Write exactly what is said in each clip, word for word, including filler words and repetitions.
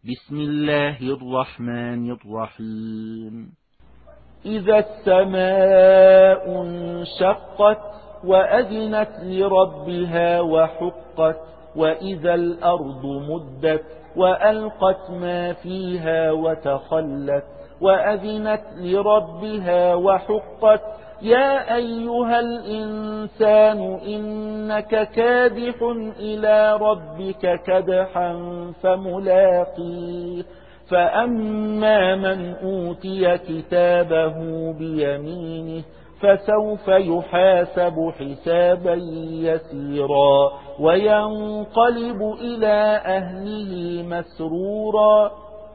بسم الله الرحمن الرحيم. إذا السماء انشقت وأذنت لربها وحقت وإذا الأرض مدت وألقت ما فيها وتخلت وأذنت لربها وحقت يا أيها الإنسان إنك كادح إلى ربك كدحا فملاقيه فأما من أوتي كتابه بيمينه فسوف يحاسب حسابا يسيرا وينقلب إلى أهله مسرورا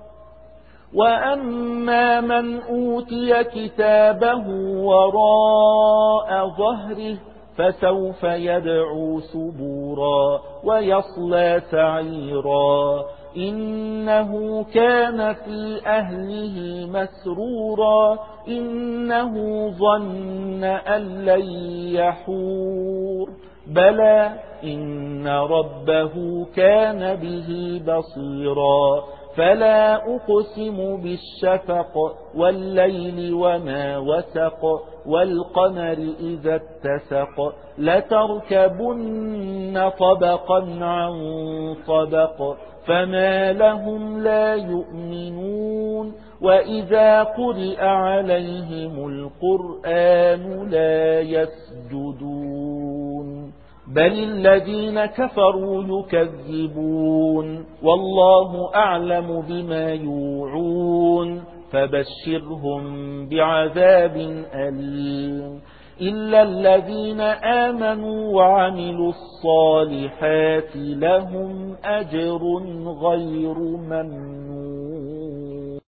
وأما من أوتي كتابه وراء ظهره فسوف يدعو سبورا ويصلى سعيرا إنه كان في أهله مسرورا إنه ظن أن لن يحور بلى إن ربه كان به بصيرا فلا أقسم بالشفق والليل وما وسق والقمر إذا اتسق لتركبن طبقا عن طبق فما لهم لا يؤمنون وإذا قرئ عليهم القرآن لا يسجدون بل الذين كفروا يكذبون والله أعلم بما يوعون فبشرهم بعذاب أليم إلا الذين آمنوا وعملوا الصالحات لهم أجر غير ممنون.